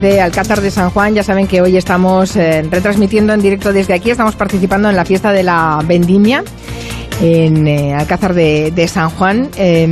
De Alcázar de San Juan, ya saben que hoy estamos retransmitiendo en directo desde aquí, estamos participando en la fiesta de la vendimia en Alcázar de San Juan,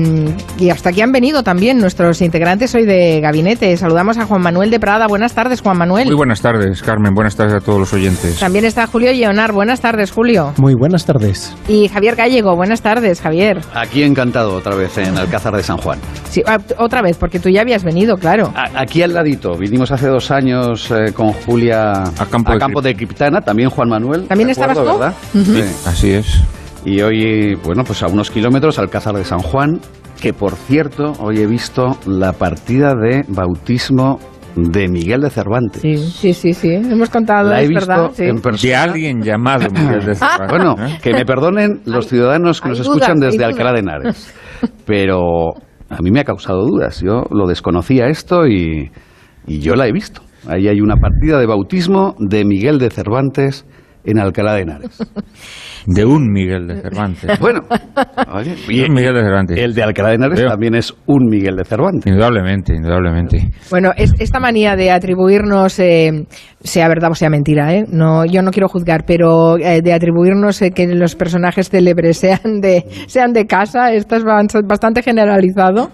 y hasta aquí han venido también nuestros integrantes hoy de gabinete. Saludamos a Juan Manuel de Prada. Buenas tardes, Juan Manuel. Muy buenas tardes, Carmen. Buenas tardes a todos los oyentes. También está Julio Lleonar. Buenas tardes, Julio. Muy buenas tardes. Y Javier Gallego. Buenas tardes, Javier. Aquí encantado otra vez en Alcázar de San Juan. Sí, otra vez, porque tú ya habías venido, claro. Aquí al ladito. Vinimos hace 2 años con Julia a Campo de Criptana. También Juan Manuel. ¿También estabas tú? ¿Verdad? Uh-huh. Sí, así es. Y hoy, bueno, pues a unos kilómetros, Alcázar de San Juan, que por cierto, hoy he visto la partida de bautismo de Miguel de Cervantes. Sí. Hemos contado, la he es visto verdad. Sí. en persona. De alguien llamado Miguel de Cervantes. Bueno, que me perdonen los ciudadanos que nos escuchan desde Alcalá de Henares. Pero a mí me ha causado dudas. Yo lo desconocía esto y yo la he visto. Ahí hay una partida de bautismo de Miguel de Cervantes en Alcalá de Henares. De un Miguel de Cervantes. Bueno, oye, Y un Miguel de Cervantes. el de Alcalá de Henares también es un Miguel de Cervantes. Indudablemente. Bueno, esta manía de atribuirnos, sea verdad o sea mentira, no, yo no quiero juzgar, pero de atribuirnos que los personajes célebres sean de casa, esto es bastante generalizado.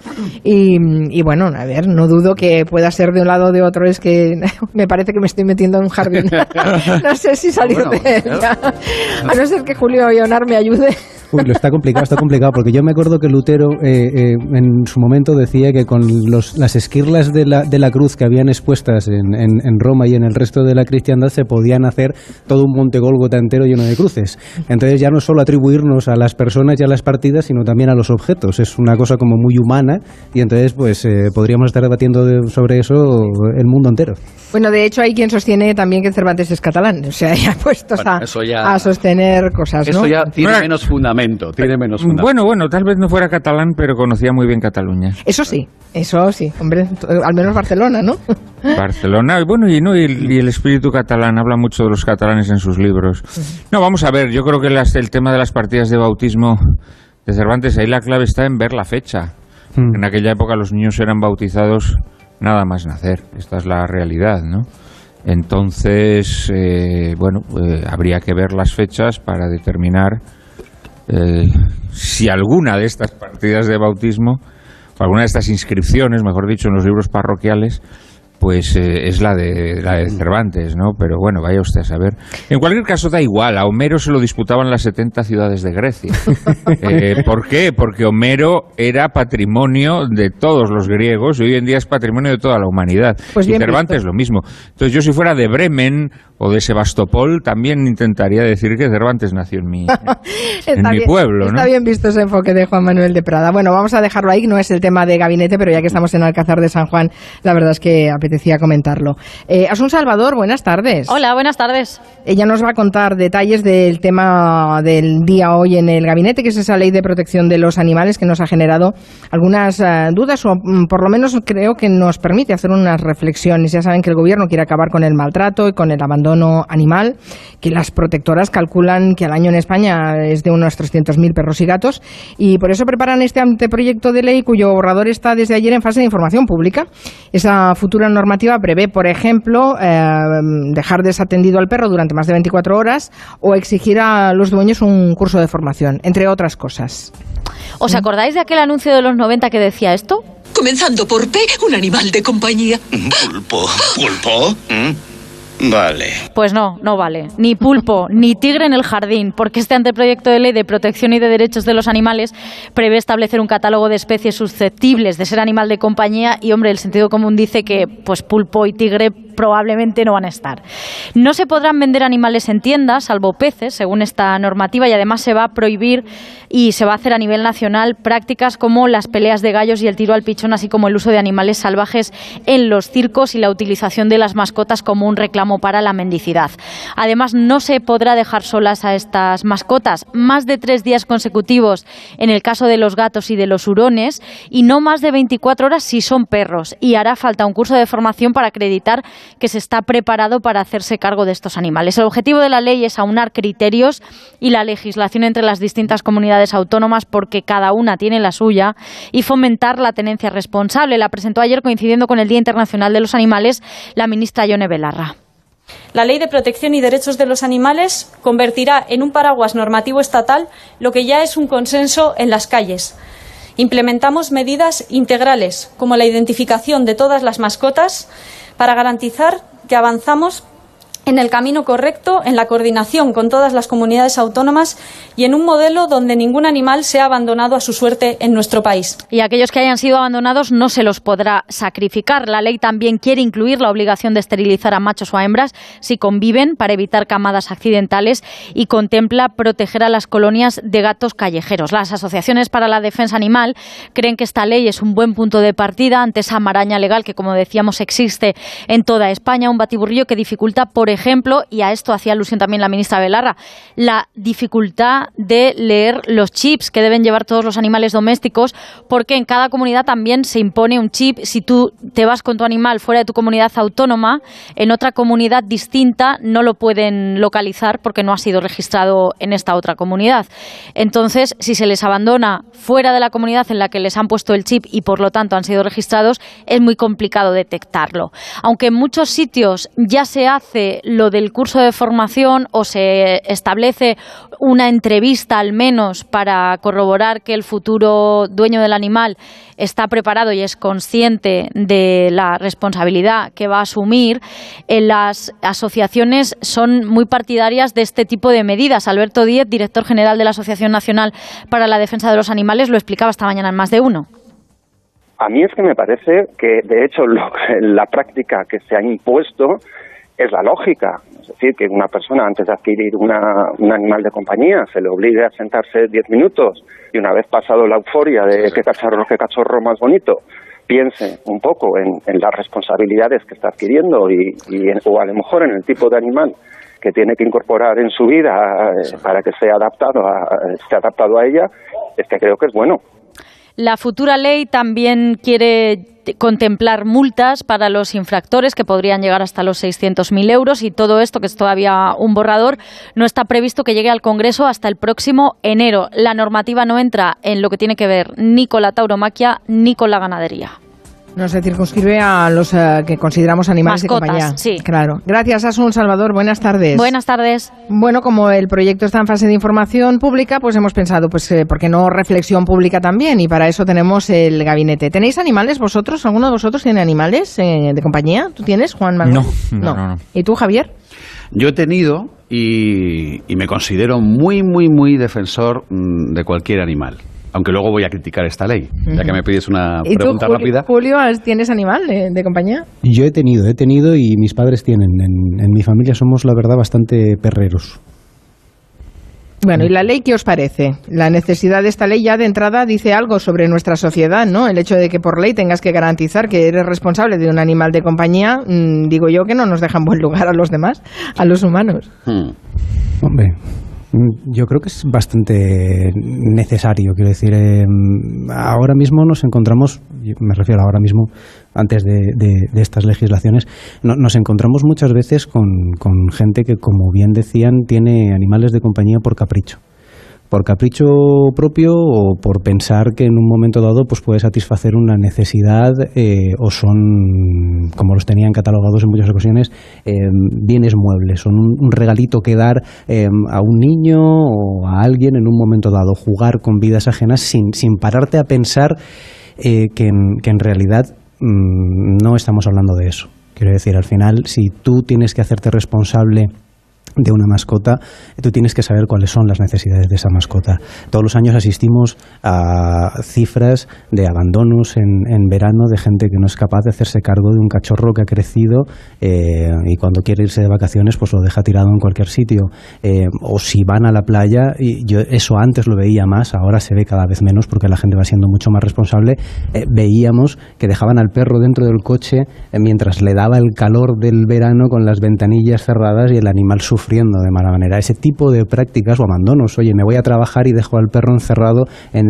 Y bueno, a ver, no dudo que pueda ser de un lado o de otro, es que me parece que me estoy metiendo en un jardín. No sé si salir de ella. A no ser que Julio Lleonar me ayude. Uy, está complicado, porque yo me acuerdo que Lutero en su momento decía que con las esquirlas de la cruz que habían expuestas en Roma y en el resto de la cristiandad se podían hacer todo un monte Gólgota entero lleno de cruces. Entonces ya no solo atribuirnos a las personas y a las partidas, sino también a los objetos. Es una cosa como muy humana y entonces pues podríamos estar debatiendo sobre eso el mundo entero. Bueno, de hecho hay quien sostiene también que Cervantes es catalán, o sea, ya puestos a sostener cosas, ¿no? Eso ya tiene menos fundamento. Bueno, tal vez no fuera catalán, pero conocía muy bien Cataluña. Eso sí, hombre, al menos Barcelona, ¿no? Barcelona, bueno, y el espíritu catalán, habla mucho de los catalanes en sus libros. No, vamos a ver, yo creo que el tema de las partidas de bautismo de Cervantes, ahí la clave está en ver la fecha. En aquella época los niños eran bautizados nada más nacer, esta es la realidad, ¿no? Entonces, habría que ver las fechas para determinar si alguna de estas partidas de bautismo, o alguna de estas inscripciones, mejor dicho, en los libros parroquiales, pues es la de Cervantes, ¿no? Pero bueno, vaya usted a saber. En cualquier caso da igual, a Homero se lo disputaban las 70 ciudades de Grecia. ¿Por qué? Porque Homero era patrimonio de todos los griegos y hoy en día es patrimonio de toda la humanidad. Pues y Cervantes lo mismo. Entonces yo si fuera de Bremen o de Sebastopol también intentaría decir que Cervantes nació en mi pueblo, ¿no? Está bien visto ese enfoque de Juan Manuel de Prada. Bueno, vamos a dejarlo ahí, no es el tema de gabinete, pero ya que estamos en Alcázar de San Juan, la verdad es que apetecía comentarlo. Asun Salvador, buenas tardes. Hola, buenas tardes. Ella nos va a contar detalles del tema del día hoy en el gabinete, que es esa ley de protección de los animales que nos ha generado algunas dudas, o por lo menos creo que nos permite hacer unas reflexiones. Ya saben que el gobierno quiere acabar con el maltrato y con el abandono animal, que las protectoras calculan que al año en España es de unos 300.000 perros y gatos, y por eso preparan este anteproyecto de ley cuyo borrador está desde ayer en fase de información pública. Esa futura normativa prevé, por ejemplo, dejar desatendido al perro durante más de 24 horas o exigir a los dueños un curso de formación, entre otras cosas. ¿Os acordáis de aquel anuncio de los 90 que decía esto? Comenzando por P, un animal de compañía. ¿Pulpo? Vale. Pues no vale. Ni pulpo, ni tigre en el jardín, porque este anteproyecto de ley de protección y de derechos de los animales prevé establecer un catálogo de especies susceptibles de ser animal de compañía y, hombre, el sentido común dice que pues pulpo y tigre probablemente no van a estar. No se podrán vender animales en tiendas, salvo peces, según esta normativa, y además se va a prohibir y se va a hacer a nivel nacional prácticas como las peleas de gallos y el tiro al pichón, así como el uso de animales salvajes en los circos y la utilización de las mascotas como un reclamo para la mendicidad. Además, no se podrá dejar solas a estas mascotas más de 3 días consecutivos en el caso de los gatos y de los hurones, y no más de 24 horas si son perros, y hará falta un curso de formación para acreditar que se está preparado para hacerse cargo de estos animales. El objetivo de la ley es aunar criterios y la legislación entre las distintas comunidades autónomas, porque cada una tiene la suya, y fomentar la tenencia responsable. La presentó ayer, coincidiendo con el Día Internacional de los Animales, la ministra Yone Belarra. La Ley de Protección y Derechos de los Animales convertirá en un paraguas normativo estatal lo que ya es un consenso en las calles. Implementamos medidas integrales, como la identificación de todas las mascotas, para garantizar que avanzamos en el camino correcto, en la coordinación con todas las comunidades autónomas y en un modelo donde ningún animal sea abandonado a su suerte en nuestro país. Y aquellos que hayan sido abandonados no se los podrá sacrificar. La ley también quiere incluir la obligación de esterilizar a machos o a hembras si conviven, para evitar camadas accidentales, y contempla proteger a las colonias de gatos callejeros. Las asociaciones para la defensa animal creen que esta ley es un buen punto de partida ante esa maraña legal que, como decíamos, existe en toda España, un batiburrillo que dificulta, por ejemplo, y a esto hacía alusión también la ministra Belarra, la dificultad de leer los chips que deben llevar todos los animales domésticos, porque en cada comunidad también se impone un chip. Si tú te vas con tu animal fuera de tu comunidad autónoma, en otra comunidad distinta no lo pueden localizar porque no ha sido registrado en esta otra comunidad. Entonces, si se les abandona fuera de la comunidad en la que les han puesto el chip y por lo tanto han sido registrados, es muy complicado detectarlo. Aunque en muchos sitios ya se hace lo del curso de formación o se establece una entrevista al menos para corroborar que el futuro dueño del animal está preparado y es consciente de la responsabilidad que va a asumir, las asociaciones son muy partidarias de este tipo de medidas. Alberto Díez, director general de la Asociación Nacional para la Defensa de los Animales, lo explicaba esta mañana en Más de Uno. A mí es que me parece que, de hecho, la práctica que se ha impuesto es la lógica. Es decir, que una persona, antes de adquirir un animal de compañía, se le obligue a sentarse 10 minutos y, una vez pasado la euforia de qué cachorro más bonito, piense un poco en las responsabilidades que está adquiriendo o a lo mejor en el tipo de animal que tiene que incorporar en su vida para que esté adaptado a ella, es que creo que es bueno. La futura ley también quiere contemplar multas para los infractores que podrían llegar hasta los 600.000 euros, y todo esto, que es todavía un borrador, no está previsto que llegue al Congreso hasta el próximo enero. La normativa no entra en lo que tiene que ver ni con la tauromaquia ni con la ganadería. No se circunscribe a los que consideramos animales mascotas, de compañía. Sí. Claro. Gracias, Asun Salvador. Buenas tardes. Buenas tardes. Bueno, como el proyecto está en fase de información pública, pues hemos pensado, ¿por qué no reflexión pública también? Y para eso tenemos el gabinete. ¿Tenéis animales vosotros? ¿Alguno de vosotros tiene animales de compañía? ¿Tú tienes, Juan Manuel? No. ¿Y tú, Javier? Yo he tenido y me considero muy, muy, muy defensor de cualquier animal. Aunque luego voy a criticar esta ley, ya que me pides una pregunta rápida. Julio, ¿tienes animal de compañía? Yo he tenido y mis padres tienen. En mi familia somos, la verdad, bastante perreros. Bueno, ¿y la ley qué os parece? La necesidad de esta ley ya de entrada dice algo sobre nuestra sociedad, ¿no? El hecho de que por ley tengas que garantizar que eres responsable de un animal de compañía, digo yo que no nos deja en buen lugar a los demás, a los humanos. Hombre, yo creo que es bastante necesario. Quiero decir, ahora mismo nos encontramos, me refiero ahora mismo, antes de estas legislaciones, nos encontramos muchas veces con gente que, como bien decían, tiene animales de compañía por capricho. Por capricho propio o por pensar que en un momento dado pues puede satisfacer una necesidad o son, como los tenían catalogados en muchas ocasiones, bienes muebles, son un regalito que dar a un niño o a alguien en un momento dado, jugar con vidas ajenas sin pararte a pensar que en realidad no estamos hablando de eso. Quiero decir, al final, si tú tienes que hacerte responsable de una mascota, tú tienes que saber cuáles son las necesidades de esa mascota. Todos los años asistimos a cifras de abandonos en verano de gente que no es capaz de hacerse cargo de un cachorro que ha crecido y cuando quiere irse de vacaciones pues lo deja tirado en cualquier sitio. O si van a la playa, y yo eso antes lo veía más, ahora se ve cada vez menos porque la gente va siendo mucho más responsable, veíamos que dejaban al perro dentro del coche mientras le daba el calor del verano con las ventanillas cerradas y el animal sufría sufriendo de mala manera. Ese tipo de prácticas o abandonos, oye, me voy a trabajar y dejo al perro encerrado en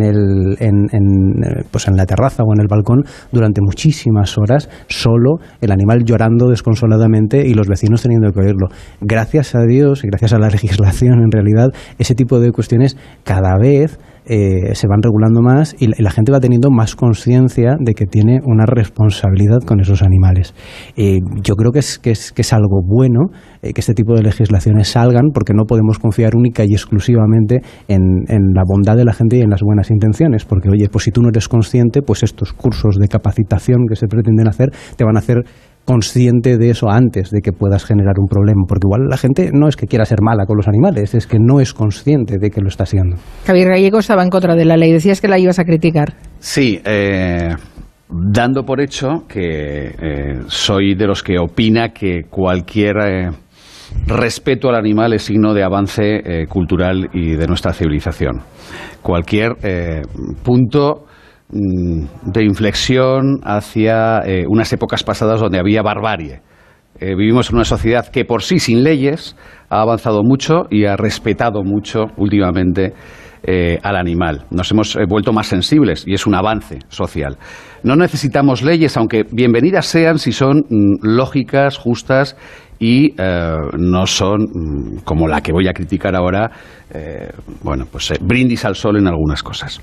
la terraza o en el balcón durante muchísimas horas, solo, el animal llorando desconsoladamente y los vecinos teniendo que oírlo. Gracias a Dios y gracias a la legislación, en realidad, ese tipo de cuestiones cada vez se van regulando más y la gente va teniendo más conciencia de que tiene una responsabilidad con esos animales. Yo creo que es algo bueno que este tipo de legislaciones salgan, porque no podemos confiar única y exclusivamente en la bondad de la gente y en las buenas intenciones, porque oye, pues si tú no eres consciente, pues estos cursos de capacitación que se pretenden hacer te van a hacer consciente de eso antes de que puedas generar un problema, porque igual la gente no es que quiera ser mala con los animales, es que no es consciente de que lo está haciendo. Javier Gallego estaba en contra de la ley, decías que la ibas a criticar. Sí, dando por hecho que soy de los que opina que cualquier respeto al animal es signo de avance cultural y de nuestra civilización. Cualquier punto de inflexión hacia unas épocas pasadas donde había barbarie. Vivimos en una sociedad que por sí, sin leyes, ha avanzado mucho y ha respetado mucho últimamente al animal. Nos hemos vuelto más sensibles y es un avance social. No necesitamos leyes, aunque bienvenidas sean si son lógicas, justas y no son, como la que voy a criticar ahora, brindis al sol en algunas cosas.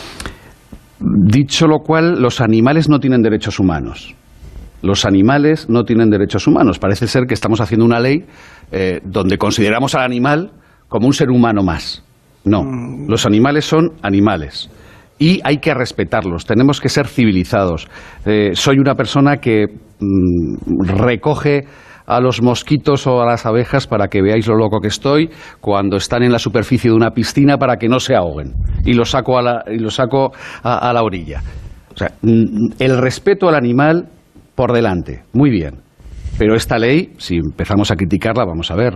Dicho lo cual, los animales no tienen derechos humanos. Los animales no tienen derechos humanos. Parece ser que estamos haciendo una ley donde consideramos al animal como un ser humano más. No, los animales son animales y hay que respetarlos, tenemos que ser civilizados. Soy una persona que recoge a los mosquitos o a las abejas para que veáis lo loco que estoy cuando están en la superficie de una piscina para que no se ahoguen y los saco a la orilla. O sea, el respeto al animal por delante, muy bien. Pero esta ley, si empezamos a criticarla, vamos a ver,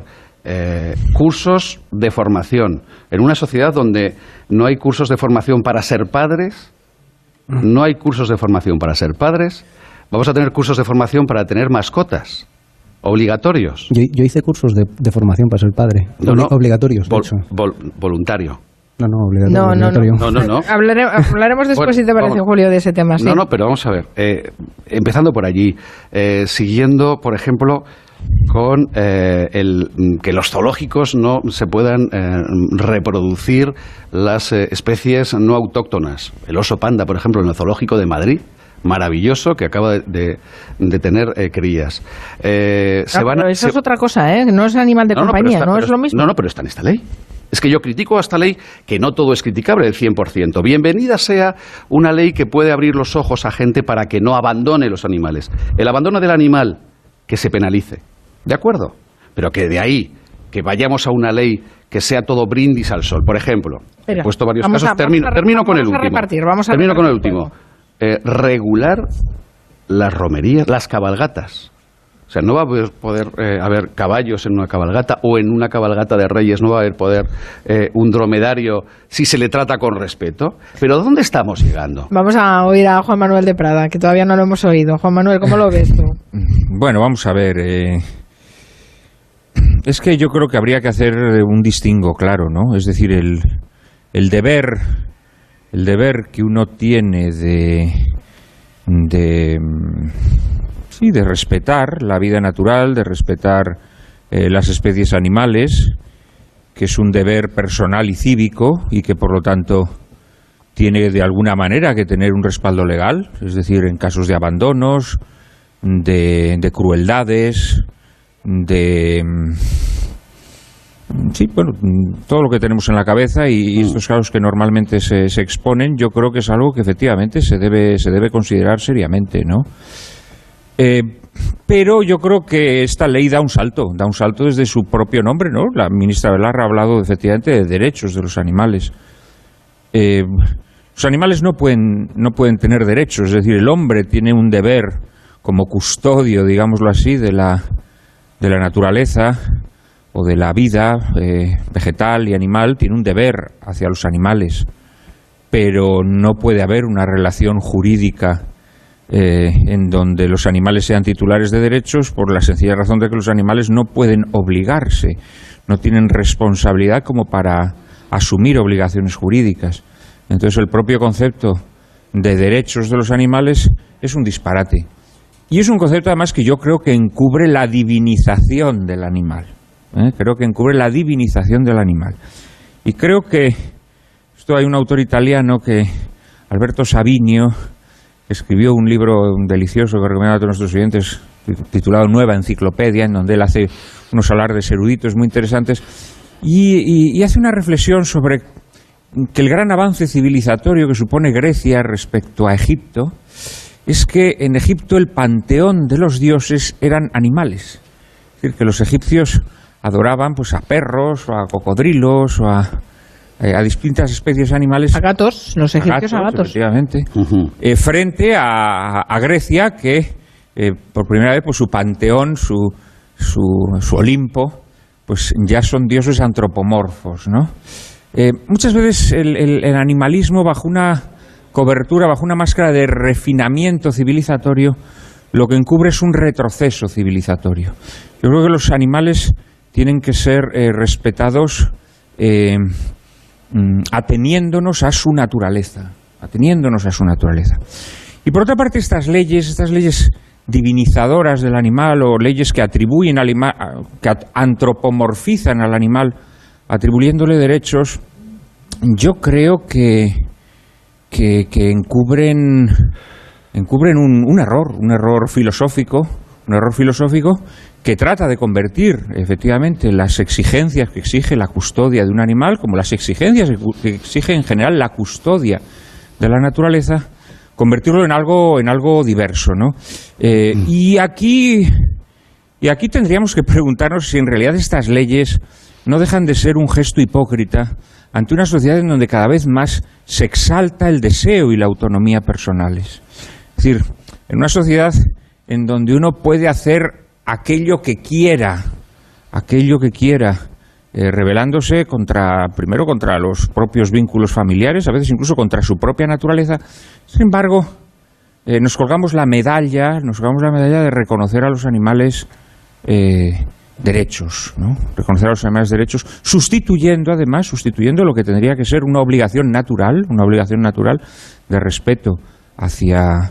cursos de formación. En una sociedad donde no hay cursos de formación para ser padres, no hay cursos de formación para ser padres, vamos a tener cursos de formación para tener mascotas. Obligatorios. Yo hice cursos de formación para ser padre. Obligatorios, de hecho. Voluntario. Obligatorio. No. Hablaremos después, si te parece, Julio, de ese tema. ¿Sí? No, pero vamos a ver. Empezando por allí, siguiendo, por ejemplo, con que los zoológicos no se puedan reproducir las especies no autóctonas. El oso panda, por ejemplo, en el zoológico de Madrid, maravilloso, que acaba de tener crías. Pero eso es otra cosa, ¿eh? No es animal de compañía, ¿no? Es lo mismo. No, pero está en esta ley. Es que yo critico a esta ley, que no todo es criticable, el 100%. Bienvenida sea una ley que puede abrir los ojos a gente para que no abandone los animales. El abandono del animal, que se penalice. ¿De acuerdo? Pero que de ahí, que vayamos a una ley que sea todo brindis al sol. Por ejemplo, he puesto varios casos. Termino con el último. Regular las romerías, las cabalgatas. O sea, no va a poder haber caballos en una cabalgata, o en una cabalgata de reyes no va a haber poder un dromedario si se le trata con respeto. Pero ¿dónde estamos llegando? Vamos a oír a Juan Manuel de Prada, que todavía no lo hemos oído. Juan Manuel, ¿cómo lo ves tú? Bueno, vamos a ver. Es que yo creo que habría que hacer un distingo claro, ¿no? Es decir, el deber que uno tiene de respetar la vida natural, de respetar las especies animales, que es un deber personal y cívico y que por lo tanto tiene de alguna manera que tener un respaldo legal, es decir, en casos de abandonos, de crueldades, todo lo que tenemos en la cabeza y estos casos que normalmente se exponen, yo creo que es algo que efectivamente se debe considerar seriamente, ¿no? Pero yo creo que esta ley da un salto desde su propio nombre, ¿no? La ministra Belarra ha hablado efectivamente de derechos de los animales. Los animales no pueden tener derechos, es decir, el hombre tiene un deber como custodio, digámoslo así, de la naturaleza o de la vida vegetal y animal, tiene un deber hacia los animales, pero no puede haber una relación jurídica en donde los animales sean titulares de derechos, por la sencilla razón de que los animales no pueden obligarse, no tienen responsabilidad como para asumir obligaciones jurídicas. Entonces el propio concepto de derechos de los animales es un disparate. Y es un concepto además que yo creo que encubre la divinización del animal. Creo que encubre la divinización del animal. Y creo que esto hay un autor italiano, Alberto Savinio, que escribió un libro delicioso que recomiendo a todos nuestros oyentes, titulado Nueva Enciclopedia, en donde él hace unos alardes eruditos muy interesantes y hace una reflexión sobre que el gran avance civilizatorio que supone Grecia respecto a Egipto es que en Egipto el panteón de los dioses eran animales. Es decir, que los egipcios adoraban pues a perros, o a cocodrilos, o a distintas especies animales. A gatos, los egipcios a gatos. Efectivamente. Frente a Grecia, que por primera vez pues su panteón, su Olimpo, pues ya son dioses antropomorfos, ¿no? Muchas veces el animalismo, bajo una cobertura, bajo una máscara de refinamiento civilizatorio, lo que encubre es un retroceso civilizatorio. Yo creo que los animales tienen que ser respetados ateniéndonos a su naturaleza. Y por otra parte, estas leyes divinizadoras del animal, o leyes que atribuyen que antropomorfizan al animal, atribuyéndole derechos, yo creo que encubren un error filosófico que trata de convertir efectivamente las exigencias que exige la custodia de un animal, como las exigencias que exige en general la custodia de la naturaleza, convertirlo en algo diverso, ¿no? Y aquí tendríamos que preguntarnos si en realidad estas leyes no dejan de ser un gesto hipócrita ante una sociedad en donde cada vez más se exalta el deseo y la autonomía personales. Es decir, en una sociedad en donde uno puede hacer aquello que quiera, rebelándose primero contra los propios vínculos familiares, a veces incluso contra su propia naturaleza. Sin embargo, nos colgamos la medalla de reconocer a los animales derechos, ¿no? Reconocer a los animales derechos, sustituyendo lo que tendría que ser una obligación natural de respeto hacia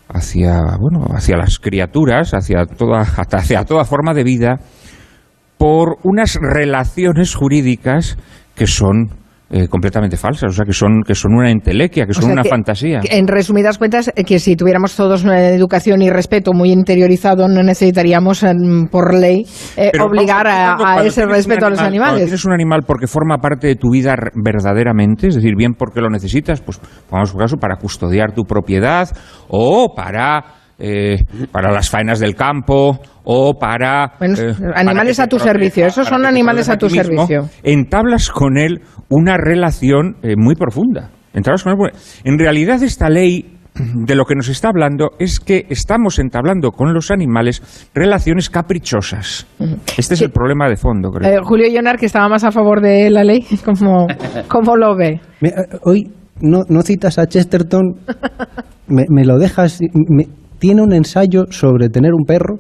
las criaturas, hacia toda forma de vida, por unas relaciones jurídicas que son completamente falsas, o sea, que son una entelequia, que son una fantasía. En resumidas cuentas, que si tuviéramos todos una educación y respeto muy interiorizado, no necesitaríamos por ley obligar a ese respeto a los animales. Cuando tienes un animal porque forma parte de tu vida verdaderamente, es decir, bien porque lo necesitas, pues pongamos un caso, para custodiar tu propiedad, o para las faenas del campo, o para... animales a tu servicio, esos son animales a tu servicio. Entablas con él una relación muy profunda. En realidad, esta ley de lo que nos está hablando es que estamos entablando con los animales relaciones caprichosas. Este es el problema de fondo, creo. Julio Llonar, que estaba más a favor de la ley, ¿cómo lo ve? Hoy no citas a Chesterton, me lo dejas... Tiene un ensayo sobre tener un perro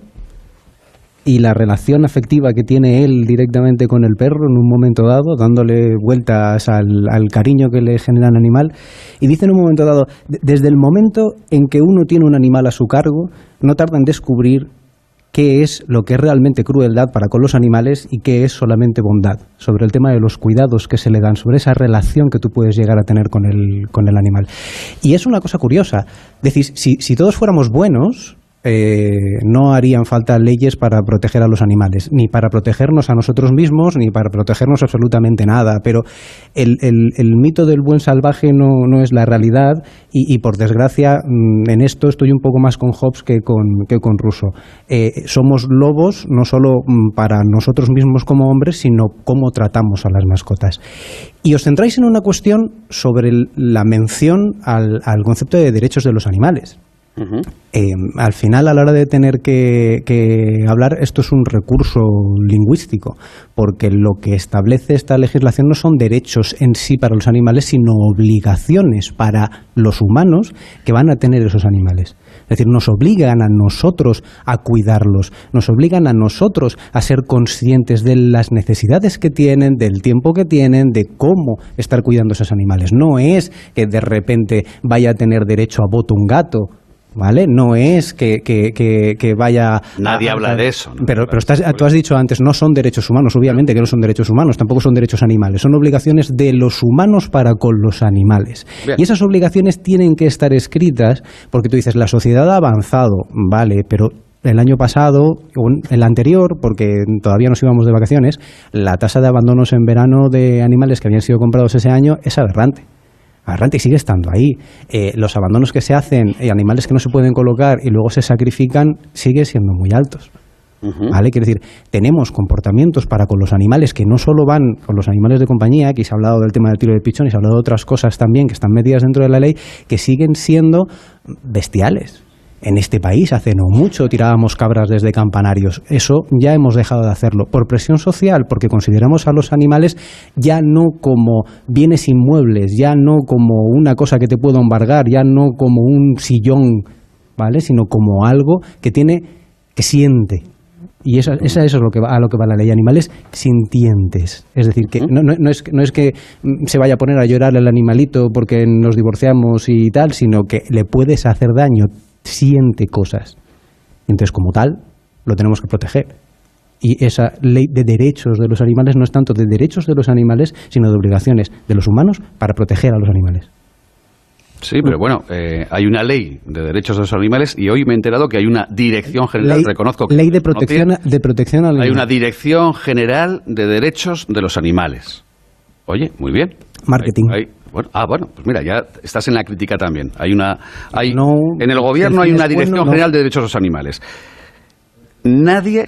y la relación afectiva que tiene él directamente con el perro en un momento dado, dándole vueltas al cariño que le genera el animal. Y dice en un momento dado, desde el momento en que uno tiene un animal a su cargo, no tarda en descubrir qué es lo que es realmente crueldad para con los animales y qué es solamente bondad, sobre el tema de los cuidados que se le dan, sobre esa relación que tú puedes llegar a tener con el animal. Y es una cosa curiosa, decís, si todos fuéramos buenos, no harían falta leyes para proteger a los animales, ni para protegernos a nosotros mismos, ni para protegernos absolutamente nada, pero el mito del buen salvaje no es la realidad y por desgracia en esto estoy un poco más con Hobbes que con Rousseau. Somos lobos no solo para nosotros mismos como hombres, sino cómo tratamos a las mascotas. Y os centráis en una cuestión sobre la mención al concepto de derechos de los animales. Al final, a la hora de tener que hablar, esto es un recurso lingüístico, porque lo que establece esta legislación no son derechos en sí para los animales, sino obligaciones para los humanos que van a tener esos animales. Es decir, nos obligan a nosotros a cuidarlos, nos obligan a nosotros a ser conscientes de las necesidades que tienen, del tiempo que tienen, de cómo estar cuidando a esos animales. No es que de repente vaya a tener derecho a voto un gato, ¿vale? No es que vaya... Nadie habla de eso, ¿no? Pero tú has dicho antes, no son derechos humanos, obviamente que no son derechos humanos, tampoco son derechos animales, son obligaciones de los humanos para con los animales. Bien. Y esas obligaciones tienen que estar escritas, porque tú dices, la sociedad ha avanzado, vale, pero el año pasado, el anterior, porque todavía nos íbamos de vacaciones, la tasa de abandonos en verano de animales que habían sido comprados ese año es aberrante y sigue estando ahí. Los abandonos que se hacen, animales que no se pueden colocar y luego se sacrifican, sigue siendo muy altos. ¿Vale? Quiero decir, tenemos comportamientos para con los animales que no solo van con los animales de compañía, aquí se ha hablado del tema del tiro de pichón y se ha hablado de otras cosas también que están metidas dentro de la ley, que siguen siendo bestiales. En este país hace no mucho tirábamos cabras desde campanarios. Eso ya hemos dejado de hacerlo por presión social, porque consideramos a los animales ya no como bienes inmuebles, ya no como una cosa que te puedo embargar, ya no como un sillón, ¿vale? Sino como algo que siente. Y eso es a lo que va la ley. Animales sintientes. Es decir, que no es que se vaya a poner a llorar el animalito porque nos divorciamos y tal, sino que le puedes hacer daño, siente cosas. Entonces, como tal, lo tenemos que proteger. Y esa ley de derechos de los animales no es tanto de derechos de los animales, sino de obligaciones de los humanos para proteger a los animales. Sí, pero bueno, hay una ley de derechos de los animales y hoy me he enterado que hay una dirección general, reconozco que... Ley de protección al animal. Hay una dirección general de derechos de los animales. Oye, muy bien. Marketing. Bueno, pues mira, ya estás en la crítica también. En el gobierno hay una dirección general de derechos de los animales. Nadie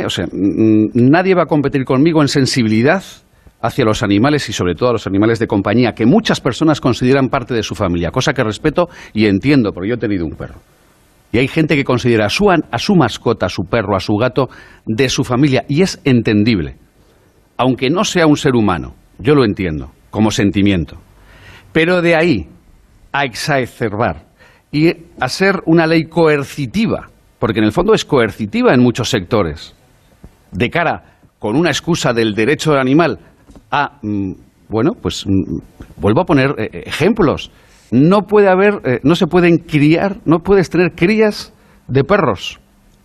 va a competir conmigo en sensibilidad hacia los animales y sobre todo a los animales de compañía, que muchas personas consideran parte de su familia, cosa que respeto y entiendo, porque yo he tenido un perro. Y hay gente que considera a su mascota, a su perro, a su gato, de su familia, y es entendible. Aunque no sea un ser humano, yo lo entiendo, como sentimiento. Pero de ahí a exacerbar y a ser una ley coercitiva, porque en el fondo es coercitiva en muchos sectores, de cara, con una excusa del derecho del animal, vuelvo a poner ejemplos. No se pueden criar, no puedes tener crías de perros.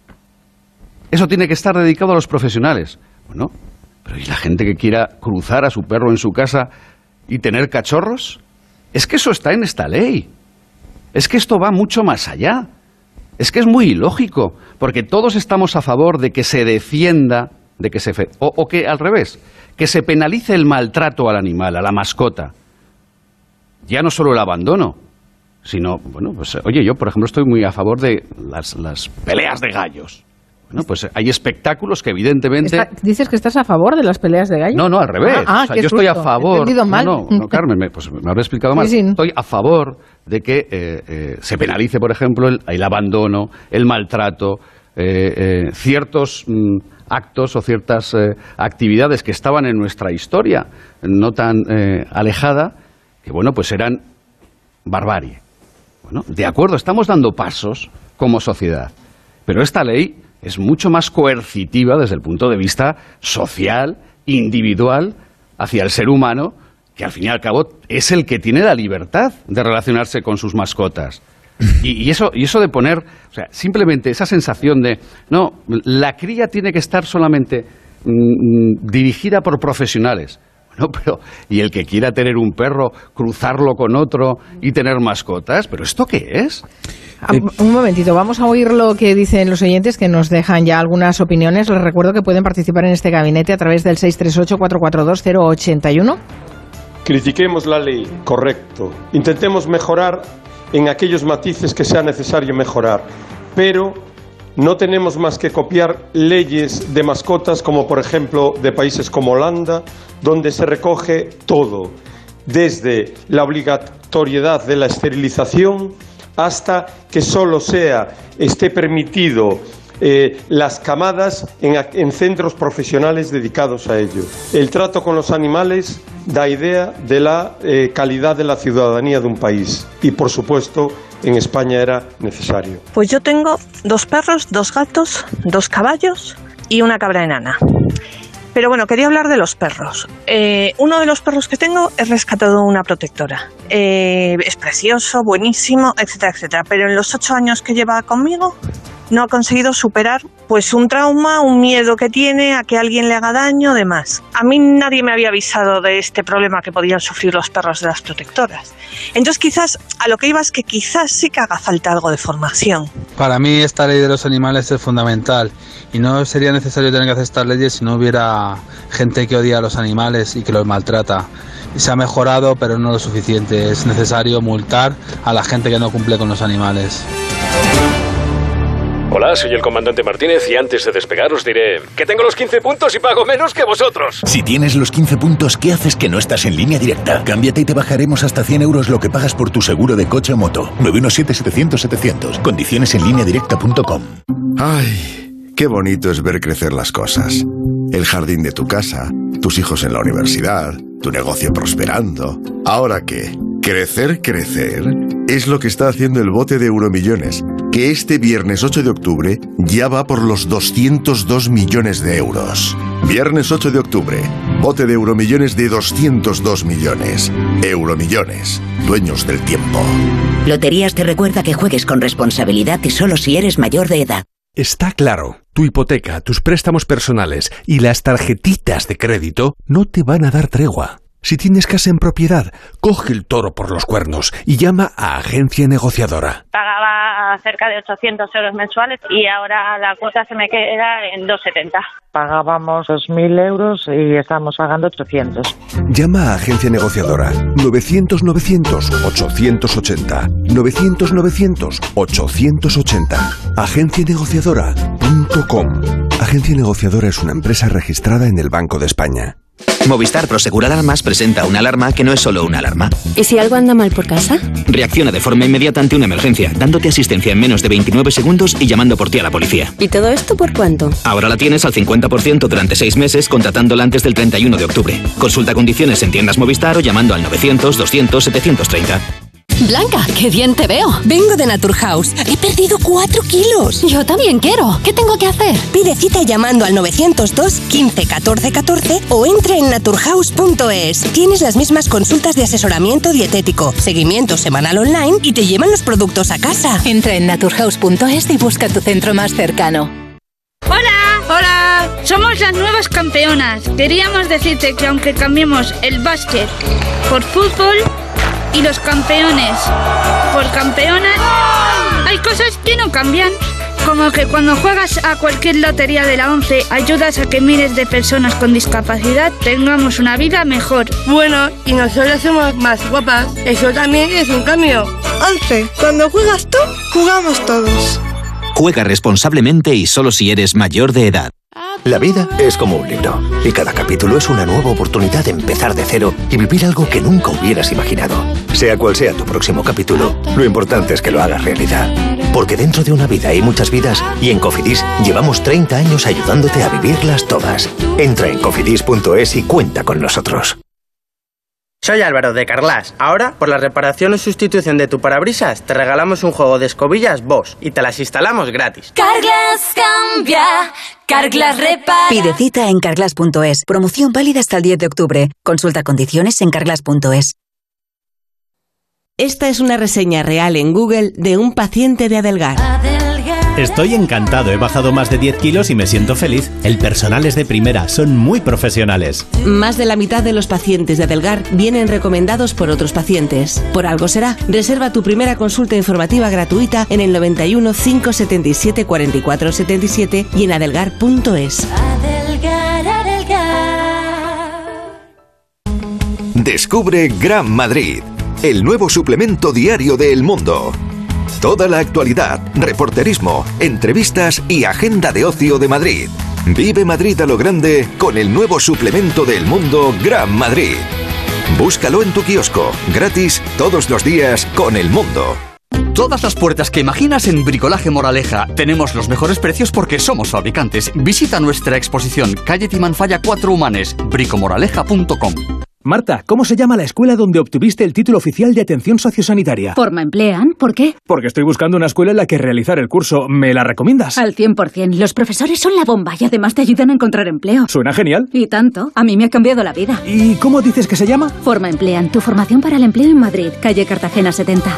Eso tiene que estar dedicado a los profesionales. Bueno, pero ¿y la gente que quiera cruzar a su perro en su casa y tener cachorros? Es que eso está en esta ley. Es que esto va mucho más allá. Es que es muy ilógico, porque todos estamos a favor de que se defienda, o que al revés, que se penalice el maltrato al animal, a la mascota. Ya no solo el abandono, sino, yo por ejemplo estoy muy a favor de las peleas de gallos. Bueno, pues hay espectáculos que evidentemente... ¿Dices que estás a favor de las peleas de gallos? No, al revés. Yo estoy a favor... He entendido mal. No, Carmen, me habré explicado mal. Sí. Estoy a favor de que se penalice, por ejemplo, el abandono, el maltrato, ciertos actos o ciertas actividades que estaban en nuestra historia no tan alejada, que pues eran barbarie. Bueno, de acuerdo, estamos dando pasos como sociedad, pero esta ley es mucho más coercitiva desde el punto de vista social, individual, hacia el ser humano, que al fin y al cabo es el que tiene la libertad de relacionarse con sus mascotas. Y eso de poner, simplemente esa sensación de, no, la cría tiene que estar solamente dirigida por profesionales. Bueno, pero ¿y el que quiera tener un perro, cruzarlo con otro y tener mascotas? ¿Pero esto qué es? Un momentito, vamos a oír lo que dicen los oyentes, que nos dejan ya algunas opiniones. Les recuerdo que pueden participar en este gabinete a través del 638-442-081. Critiquemos la ley, correcto. Intentemos mejorar en aquellos matices que sea necesario mejorar, pero no tenemos más que copiar leyes de mascotas, como por ejemplo de países como Holanda, donde se recoge todo, desde la obligatoriedad de la esterilización hasta que solo esté permitido las camadas en centros profesionales dedicados a ello. El trato con los animales da idea de la calidad de la ciudadanía de un país y, por supuesto, en España era necesario. Pues yo tengo 2 perros, 2 gatos, 2 caballos y una cabra enana. Pero bueno, quería hablar de los perros. Uno de los perros que tengo es rescatado de una protectora. Es precioso, buenísimo, etcétera, etcétera. Pero en los 8 años que lleva conmigo no ha conseguido superar pues un trauma, un miedo que tiene a que alguien le haga daño, demás. A mí nadie me había avisado de este problema que podían sufrir los perros de las protectoras. Entonces quizás, a lo que iba es que quizás sí que haga falta algo de formación. Para mí esta ley de los animales es fundamental y no sería necesario tener que hacer estas leyes si no hubiera gente que odia a los animales y que los maltrata. Se ha mejorado, pero no lo suficiente. Es necesario multar a la gente que no cumple con los animales. Hola, soy el comandante Martínez y antes de despegar os diré que tengo los 15 puntos y pago menos que vosotros. Si tienes los 15 puntos, ¿qué haces que no estás en Línea Directa? Cámbiate y te bajaremos hasta 100 euros lo que pagas por tu seguro de coche o moto. 917-700-700. Condiciones en lineadirecta.com. Ay, qué bonito es ver crecer las cosas. El jardín de tu casa, tus hijos en la universidad, tu negocio prosperando. ¿Ahora qué? Crecer es lo que está haciendo el bote de Euromillones, que este viernes 8 de octubre ya va por los 202 millones de euros. Viernes 8 de octubre, bote de Euromillones de 202 millones. Euromillones, dueños del tiempo. Loterías te recuerda que juegues con responsabilidad y solo si eres mayor de edad. Está claro, tu hipoteca, tus préstamos personales y las tarjetitas de crédito no te van a dar tregua. Si tienes casa en propiedad, coge el toro por los cuernos y llama a Agencia Negociadora. Pagaba cerca de 800 euros mensuales y ahora la cuota se me queda en 270. Pagábamos 2.000 euros y estamos pagando 800. Llama a Agencia Negociadora 900-900-880. 900-900-880. Agencianegociadora.com. Agencia Negociadora es una empresa registrada en el Banco de España. Movistar Prosegur Alarmas presenta una alarma que no es solo una alarma. ¿Y si algo anda mal por casa? Reacciona de forma inmediata ante una emergencia, dándote asistencia en menos de 29 segundos y llamando por ti a la policía. ¿Y todo esto por cuánto? Ahora la tienes al 50% durante 6 meses contratándola antes del 31 de octubre. Consulta condiciones en tiendas Movistar o llamando al 900-200-730. Blanca, qué bien te veo. Vengo de Naturhaus. He perdido 4 kilos. Yo también quiero. ¿Qué tengo que hacer? Pide cita llamando al 902 15 14 14 o entra en naturhaus.es. Tienes las mismas consultas de asesoramiento dietético, seguimiento semanal online y te llevan los productos a casa. Entra en naturhaus.es y busca tu centro más cercano. ¡Hola! ¡Hola! Somos las nuevas campeonas. Queríamos decirte que aunque cambiemos el básquet por fútbol y los campeones por campeonas, hay cosas que no cambian. Como que cuando juegas a cualquier lotería de la 11 ayudas a que miles de personas con discapacidad tengamos una vida mejor. Bueno, y nosotros somos más guapas. Eso también es un cambio. 11. Cuando juegas tú, jugamos todos. Juega responsablemente y solo si eres mayor de edad. La vida es como un libro y cada capítulo es una nueva oportunidad de empezar de cero y vivir algo que nunca hubieras imaginado. Sea cual sea tu próximo capítulo, lo importante es que lo hagas realidad. Porque dentro de una vida hay muchas vidas y en Cofidis llevamos 30 años ayudándote a vivirlas todas. Entra en cofidis.es y cuenta con nosotros. Soy Álvaro de Carglass. Ahora, por la reparación o sustitución de tu parabrisas, te regalamos un juego de escobillas Bosch y te las instalamos gratis. Carglass cambia, Carglass repara. Pide cita en carglass.es. Promoción válida hasta el 10 de octubre. Consulta condiciones en carglass.es. Esta es una reseña real en Google de un paciente de Adelgar. Estoy encantado, he bajado más de 10 kilos y me siento feliz. El personal es de primera, son muy profesionales. Más de la mitad de los pacientes de Adelgar vienen recomendados por otros pacientes. Por algo será. Reserva tu primera consulta informativa gratuita en el 91 577 44 77 y en adelgar.es. Descubre Gran Madrid, el nuevo suplemento diario de El Mundo. Toda la actualidad, reporterismo, entrevistas y agenda de ocio de Madrid. Vive Madrid a lo grande con el nuevo suplemento de El Mundo Gran Madrid. Búscalo en tu kiosco, gratis todos los días con El Mundo. Todas las puertas que imaginas en Bricolaje Moraleja. Tenemos los mejores precios porque somos fabricantes. Visita nuestra exposición, calle Timanfaya 4 Humanes, bricomoraleja.com. Marta, ¿cómo se llama la escuela donde obtuviste el título oficial de atención sociosanitaria? Forma Emplean, ¿por qué? Porque estoy buscando una escuela en la que realizar el curso. ¿Me la recomiendas? Al 100%. Los profesores son la bomba y además te ayudan a encontrar empleo. Suena genial. Y tanto. A mí me ha cambiado la vida. ¿Y cómo dices que se llama? Forma Emplean, tu formación para el empleo en Madrid, calle Cartagena 70.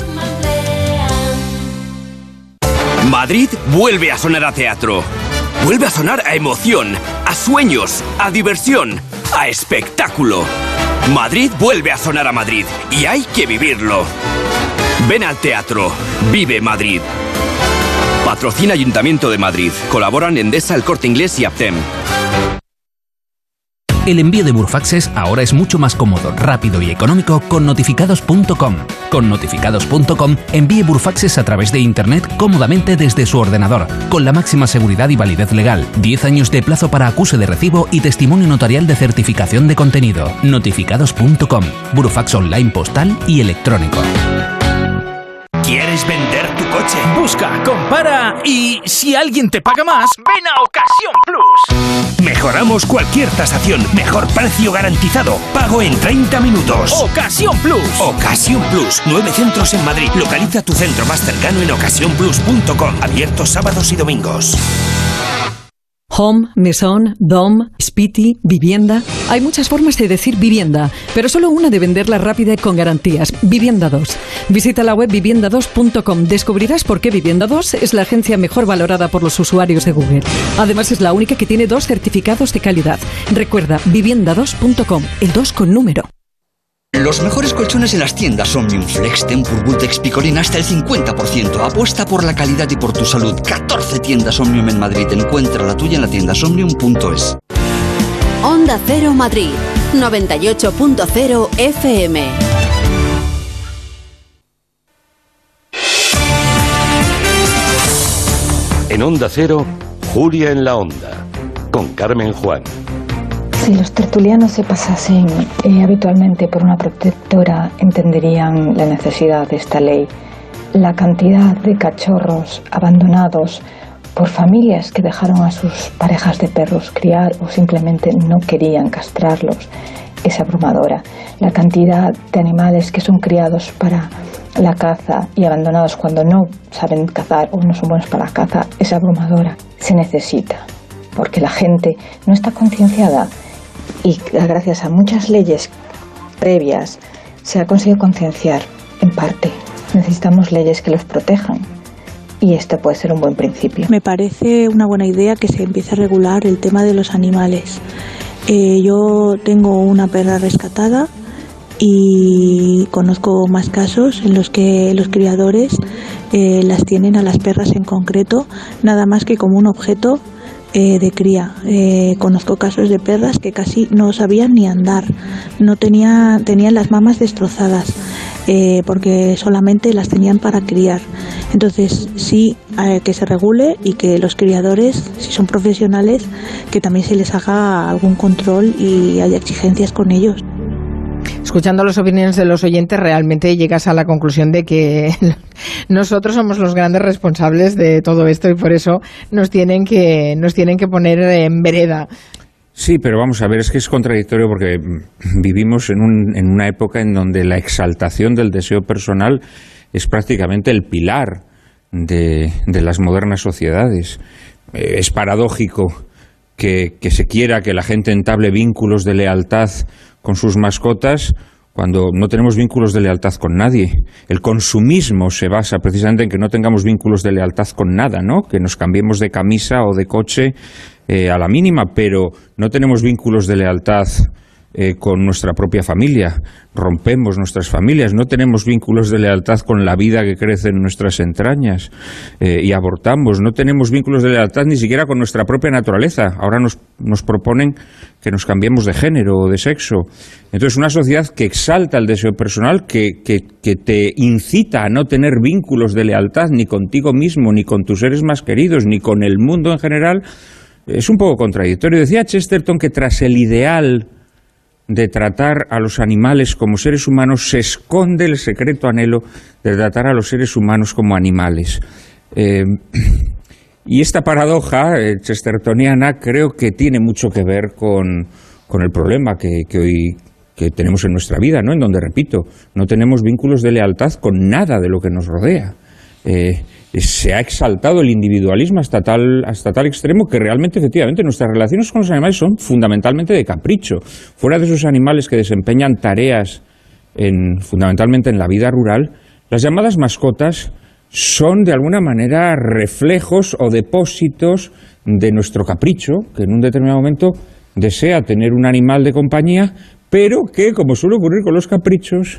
Madrid vuelve a sonar a teatro. Vuelve a sonar a emoción, a sueños, a diversión, a espectáculo. Madrid vuelve a sonar a Madrid y hay que vivirlo. Ven al teatro. Vive Madrid. Patrocina Ayuntamiento de Madrid. Colaboran Endesa, El Corte Inglés y Aptem. El envío de Burofaxes ahora es mucho más cómodo, rápido y económico con notificados.com. Con notificados.com envíe burofaxes a través de Internet cómodamente desde su ordenador, con la máxima seguridad y validez legal, 10 años de plazo para acuse de recibo y testimonio notarial de certificación de contenido. Notificados.com, burofax online postal y electrónico. ¿Quieres vender tu coche? Busca, compara y si alguien te paga más, ven a Ocasión Plus. Mejoramos cualquier tasación, mejor precio garantizado, pago en 30 minutos. Ocasión Plus. Ocasión Plus, 9 centros en Madrid. Localiza tu centro más cercano en ocasiónplus.com. Abiertos sábados y domingos. Home, mesón, dom, spiti, vivienda. Hay muchas formas de decir vivienda, pero solo una de venderla rápida y con garantías. Vivienda 2. Visita la web vivienda2.com. Descubrirás por qué Vivienda 2 es la agencia mejor valorada por los usuarios de Google. Además, es la única que tiene 2 certificados de calidad. Recuerda, vivienda2.com, el 2 con número. Los mejores colchones en las tiendas Omnium, Flex, Tempur, Vultex, Picolín hasta el 50%. Apuesta por la calidad y por tu salud. 14 tiendas Omnium en Madrid. Encuentra la tuya en la tienda omnium.es. Onda Cero Madrid, 98.0 FM. En Onda Cero, Julia en la Onda, con Carmen Juan. Si los tertulianos se pasasen habitualmente por una protectora, entenderían la necesidad de esta ley. La cantidad de cachorros abandonados por familias que dejaron a sus parejas de perros criar o simplemente no querían castrarlos es abrumadora. La cantidad de animales que son criados para la caza y abandonados cuando no saben cazar o no son buenos para la caza es abrumadora. Se necesita, porque la gente no está concienciada. Y gracias a muchas leyes previas se ha conseguido concienciar, en parte. Necesitamos leyes que los protejan y este puede ser un buen principio. Me parece una buena idea que se empiece a regular el tema de los animales. Yo tengo una perra rescatada y conozco más casos en los que los criadores las tienen a las perras en concreto nada más que como un objeto de cría. Conozco casos de perras que casi no sabían ni andar, tenían las mamas destrozadas porque solamente las tenían para criar. Entonces sí, que se regule y que los criadores, si son profesionales, que también se les haga algún control y haya exigencias con ellos. Escuchando las opiniones de los oyentes, realmente llegas a la conclusión de que nosotros somos los grandes responsables de todo esto y por eso nos tienen que poner en vereda. Sí, pero vamos a ver, es que es contradictorio porque vivimos en una época en donde la exaltación del deseo personal es prácticamente el pilar de las modernas sociedades. Es paradójico que se quiera que la gente entable vínculos de lealtad con sus mascotas cuando no tenemos vínculos de lealtad con nadie. El consumismo se basa precisamente en que no tengamos vínculos de lealtad con nada, ¿no? Que nos cambiemos de camisa o de coche a la mínima, pero no tenemos vínculos de lealtad con nuestra propia familia. Rompemos nuestras familias, no tenemos vínculos de lealtad con la vida que crece en nuestras entrañas y abortamos, no tenemos vínculos de lealtad ni siquiera con nuestra propia naturaleza. Ahora nos proponen que nos cambiemos de género o de sexo. Entonces, una sociedad que exalta el deseo personal, que te incita a no tener vínculos de lealtad ni contigo mismo, ni con tus seres más queridos, ni con el mundo en general, es un poco contradictorio. Decía Chesterton que tras el ideal de tratar a los animales como seres humanos se esconde el secreto anhelo de tratar a los seres humanos como animales. Y esta paradoja chestertoniana creo que tiene mucho que ver con el problema que hoy tenemos en nuestra vida, ¿no? En donde, repito, no tenemos vínculos de lealtad con nada de lo que nos rodea. Se ha exaltado el individualismo hasta tal extremo que realmente, efectivamente, nuestras relaciones con los animales son fundamentalmente de capricho. Fuera de esos animales que desempeñan tareas fundamentalmente en la vida rural, las llamadas mascotas son de alguna manera reflejos o depósitos de nuestro capricho, que en un determinado momento desea tener un animal de compañía, pero que, como suele ocurrir con los caprichos,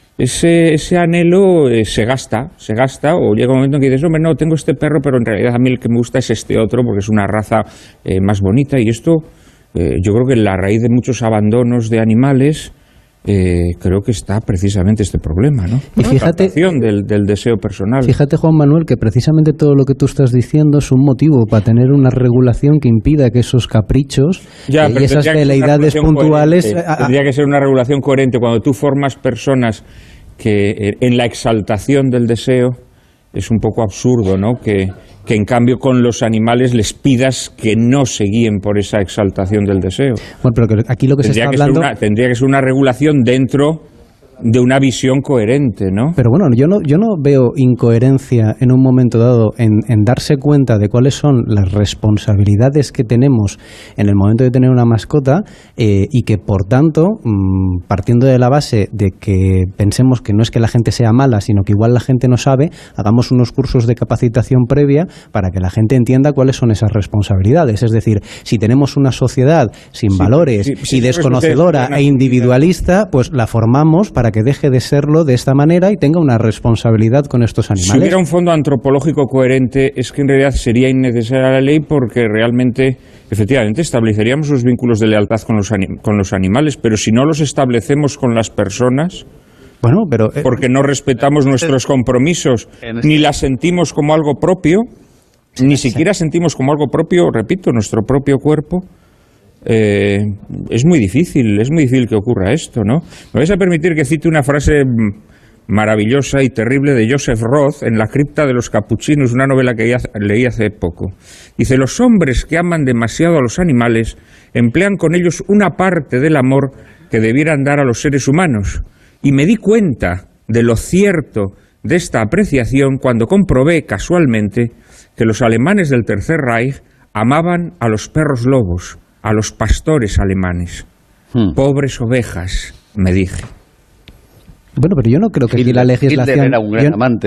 ese anhelo se gasta, o llega un momento en que dices, hombre, no, tengo este perro, pero en realidad a mí el que me gusta es este otro, porque es una raza más bonita, y esto yo creo que en la raíz de muchos abandonos de animales creo que está precisamente este problema, ¿no? Y fíjate, del deseo personal. Fíjate, Juan Manuel, que precisamente todo lo que tú estás diciendo es un motivo para tener una regulación que impida que esos caprichos y esas veleidades puntuales... Tendría que ser una regulación coherente. Cuando tú formas personas que en la exaltación del deseo, es un poco absurdo, ¿no? Que en cambio con los animales les pidas que no se guíen por esa exaltación del deseo. Bueno, pero aquí lo que se está hablando... Tendría que ser una regulación dentro de una visión coherente, ¿no? Pero bueno, yo no veo incoherencia en un momento dado en darse cuenta de cuáles son las responsabilidades que tenemos en el momento de tener una mascota y que, por tanto, partiendo de la base de que pensemos que no es que la gente sea mala, sino que igual la gente no sabe, hagamos unos cursos de capacitación previa para que la gente entienda cuáles son esas responsabilidades. Es decir, si tenemos una sociedad sin valores y desconocedora e individualista, pues la formamos para que deje de serlo de esta manera y tenga una responsabilidad con estos animales. Si hubiera un fondo antropológico coherente, es que en realidad sería innecesaria la ley, porque realmente, efectivamente, estableceríamos los vínculos de lealtad con los animales, pero si no los establecemos con las personas... Bueno, pero porque no respetamos nuestros compromisos, ni las sentimos como algo propio, ni siquiera sentimos como algo propio, repito, nuestro propio cuerpo... es muy difícil que ocurra esto, ¿no? Me vais a permitir que cite una frase maravillosa y terrible de Joseph Roth en La cripta de los capuchinos, una novela que leí hace poco. Dice: los hombres que aman demasiado a los animales emplean con ellos una parte del amor que debieran dar a los seres humanos. Y me di cuenta de lo cierto de esta apreciación cuando comprobé casualmente que los alemanes del Tercer Reich amaban a los perros lobos, a los pastores alemanes. Pobres ovejas, me dije. Bueno, pero yo no creo que aquí la legislación... Hitler era un gran amante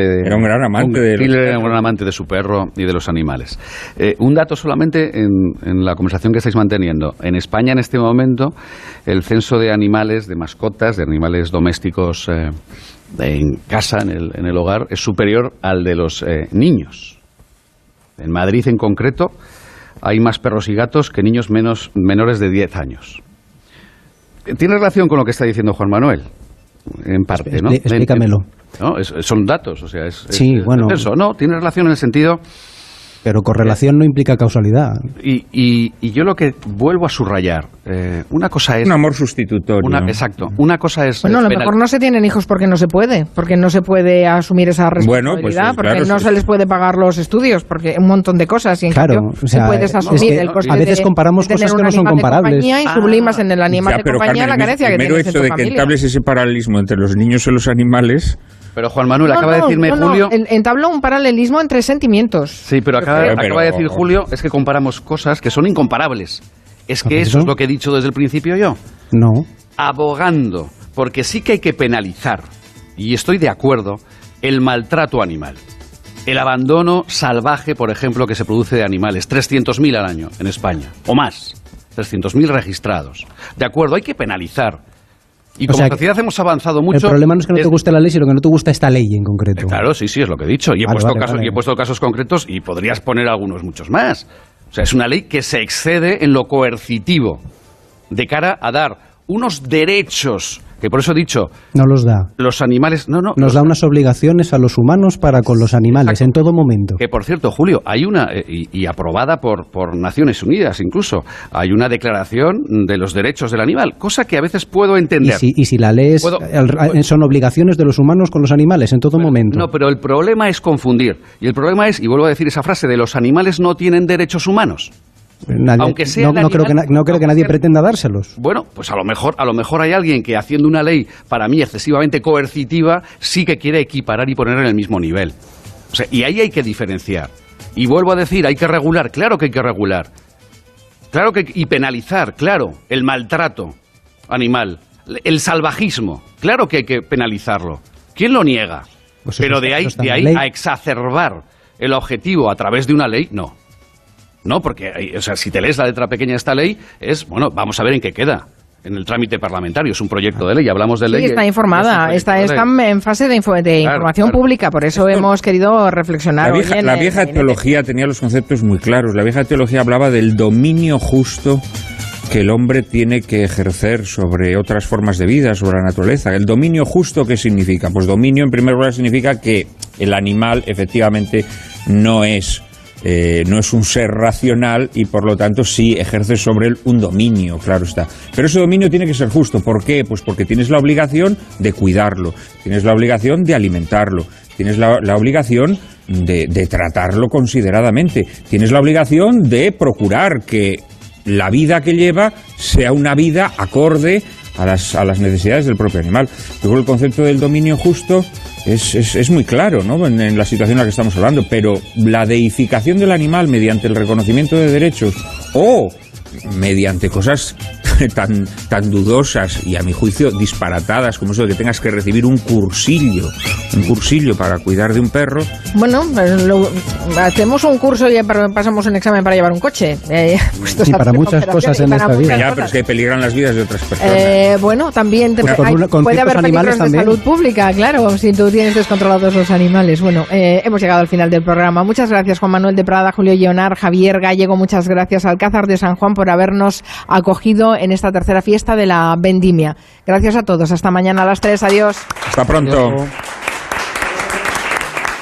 amante de su perro y de los animales. Un dato solamente en la conversación que estáis manteniendo. En España, en este momento, el censo de animales, de mascotas, de animales domésticos en casa, en el hogar, es superior al de los niños. En Madrid, en concreto, hay más perros y gatos que niños menores de 10 años. ¿Tiene relación con lo que está diciendo Juan Manuel? En parte, ¿no? Explícamelo. ¿No? Son datos, o sea, bueno, eso, ¿no? Tiene relación en el sentido... Pero correlación no implica causalidad. Y yo lo que vuelvo a subrayar, una cosa es... Un amor sustitutorio. Exacto. Una cosa es... Bueno, a lo mejor no se tienen hijos porque no se puede asumir esa responsabilidad, porque claro, no se les puede pagar los estudios, porque un montón de cosas, y en cambio puedes asumir el coste a veces comparamos cosas que no son comparables. Y sublimas en el animal de compañía la carencia que tienes en tu familia. El mero hecho de que entables ese paralelismo entre los niños y los animales... Pero Juan Manuel acaba de decirme, Julio... Entabla un paralelismo entre sentimientos. Sí, pero acaba de decir Julio, es que comparamos cosas que son incomparables. Es que eso es lo que he dicho desde el principio yo. No. Abogando, porque sí que hay que penalizar, y estoy de acuerdo, el maltrato animal. El abandono salvaje, por ejemplo, que se produce de animales. 300.000 al año en España, o más. 300.000 registrados. De acuerdo, hay que penalizar. Y como sociedad hemos avanzado mucho. El problema no es que no te guste la ley, sino que no te gusta esta ley en concreto. Claro, sí, es lo que he dicho. Y he puesto casos concretos y podrías poner algunos muchos más. O sea, es una ley que se excede en lo coercitivo de cara a dar unos derechos que por eso he dicho... No los da. Los animales... Nos da unas obligaciones a los humanos para con los animales, en todo momento. Que, por cierto, Julio, hay una, y aprobada por Naciones Unidas incluso, hay una declaración de los derechos del animal, cosa que a veces puedo entender. Y si la lees, son obligaciones de los humanos con los animales, en todo momento. No, pero el problema es confundir. Y el problema es, y vuelvo a decir esa frase, de los animales no tienen derechos humanos. Aunque sea no creo que nadie pretenda dárselos. Bueno, pues a lo mejor hay alguien que, haciendo una ley para mí excesivamente coercitiva, sí que quiere equiparar y poner en el mismo nivel. O sea, y ahí hay que diferenciar. Y vuelvo a decir, hay que regular, claro que hay que regular. Y penalizar, claro, el maltrato animal, el salvajismo, claro que hay que penalizarlo. ¿Quién lo niega? Pues pero de ahí a exacerbar el objetivo a través de una ley, no. No, porque, si te lees la letra pequeña de esta ley, vamos a ver en qué queda. En el trámite parlamentario, es un proyecto de ley, hablamos de ley. Sí, está informada, está en fase de información pública, por eso hemos querido reflexionar. La vieja teología tenía los conceptos muy claros. La vieja teología hablaba del dominio justo que el hombre tiene que ejercer sobre otras formas de vida, sobre la naturaleza. ¿El dominio justo qué significa? Pues dominio, en primer lugar, significa que el animal efectivamente no es un ser racional y por lo tanto sí ejerce sobre él un dominio, claro está. Pero ese dominio tiene que ser justo. ¿Por qué? Pues porque tienes la obligación de cuidarlo, tienes la obligación de alimentarlo, tienes la obligación de tratarlo consideradamente, tienes la obligación de procurar que la vida que lleva sea una vida acorde a las necesidades del propio animal. Luego el concepto del dominio justo es muy claro, ¿no?, en la situación en la que estamos hablando, pero la deificación del animal mediante el reconocimiento de derechos o mediante cosas tan dudosas y a mi juicio disparatadas como eso de que tengas que recibir un cursillo para cuidar de un perro. Bueno, hacemos un curso y pasamos un examen para llevar un coche. Y para muchas cosas en esta vida. Ya, pero es que peligran las vidas de otras personas. Bueno, también puede haber peligros de salud pública, claro, si tú tienes descontrolados los animales. Bueno, hemos llegado al final del programa. Muchas gracias, Juan Manuel de Prada, Julio Lleonar, Javier Gallego. Muchas gracias, Alcázar de San Juan, por habernos acogido en esta tercera fiesta de la vendimia. Gracias a todos. Hasta mañana a las 3. Adiós. Hasta pronto. Adiós.